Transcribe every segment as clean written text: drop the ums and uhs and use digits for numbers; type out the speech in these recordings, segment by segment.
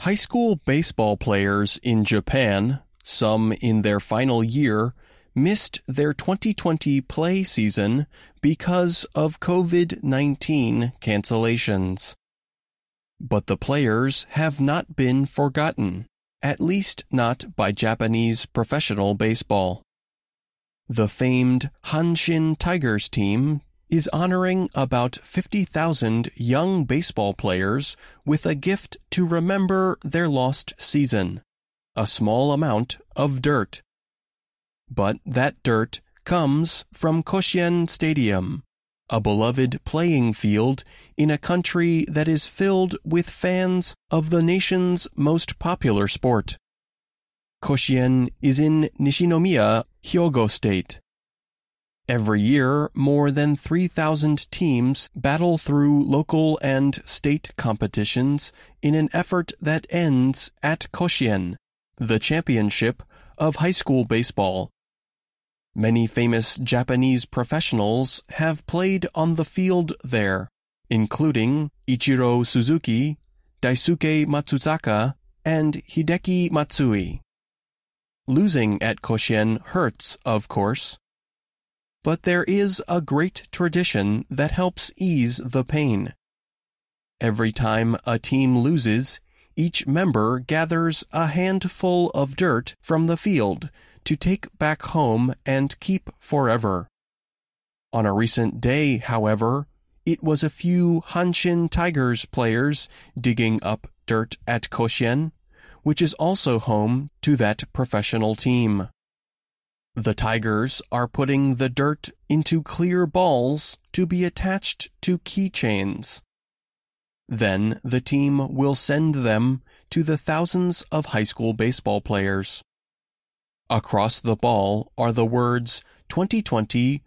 High school baseball players in Japan, some in their final year, missed their 2020 play season because of COVID-19 cancellations. But the players have not been forgotten, at least not by Japanese professional baseball. The famed Hanshin Tigers team is honoring about 50,000 young baseball players with a gift to remember their lost season, a small amount of dirt. But that dirt comes from Koshien Stadium, a beloved playing field in a country that is filled with fans of the nation's most popular sport. Koshien is in Nishinomiya, Hyogo State. Every year, more than 3,000 teams battle through local and state competitions in an effort that ends at Koshien, the championship of high school baseball. Many famous Japanese professionals have played on the field there, including Ichiro Suzuki, Daisuke Matsuzaka, and Hideki Matsui. Losing at Koshien hurts, of course. But there is a great tradition that helps ease the pain. Every time a team loses, each member gathers a handful of dirt from the field to take back home and keep forever. On a recent day, however, it was a few Hanshin Tigers players digging up dirt at Koshien, which is also home to that professional team. The Tigers are putting the dirt into clear balls to be attached to keychains. Then the team will send them to the thousands of high school baseball players. Across the ball are the words 2020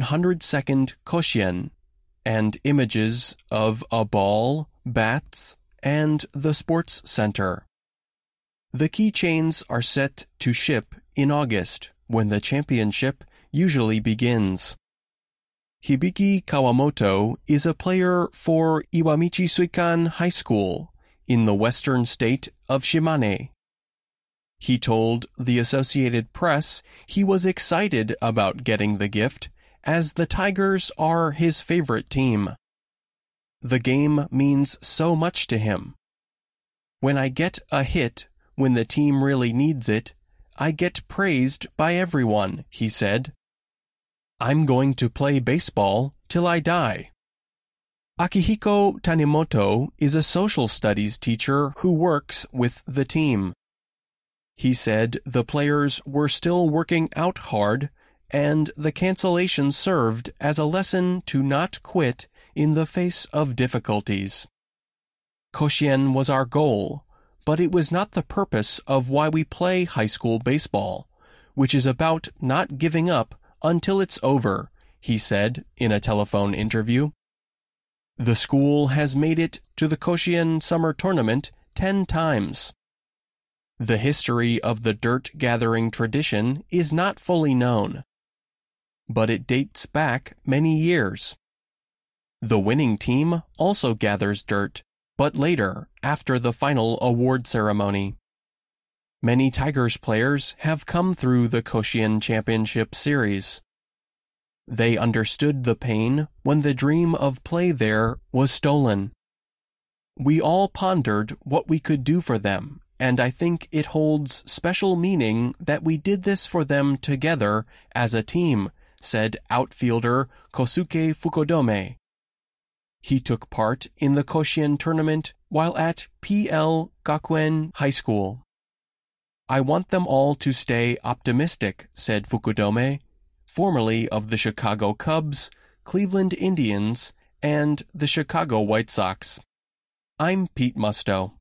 102nd Koshien and images of a ball, bats, and the sports center. The keychains are set to ship in August, when the championship usually begins. Hibiki Kawamoto is a player for Iwamichi Suikan High School in the western state of Shimane. He told the Associated Press he was excited about getting the gift, as the Tigers are his favorite team. The game means so much to him. When I get a hit when the team really needs it, I get praised by everyone, he said. I'm going to play baseball till I die. Akihiko Tanimoto is a social studies teacher who works with the team. He said the players were still working out hard, and the cancellation served as a lesson to not quit in the face of difficulties. Koshien was our goal, but it was not the purpose of why we play high school baseball, which is about not giving up until it's over, he said in a telephone interview. The school has made it to the Koshien Summer Tournament 10 times. The history of the dirt-gathering tradition is not fully known, but it dates back many years. The winning team also gathers dirt, but later, after the final award ceremony. Many Tigers players have come through the Koshien Championship Series. They understood the pain when the dream of play there was stolen. We all pondered what we could do for them, and I think it holds special meaning that we did this for them together as a team, said outfielder Kosuke Fukudome. He took part in the Koshien tournament while at PL Gakuen High School. I want them all to stay optimistic, said Fukudome, formerly of the Chicago Cubs, Cleveland Indians, and the Chicago White Sox. I'm Pete Musto.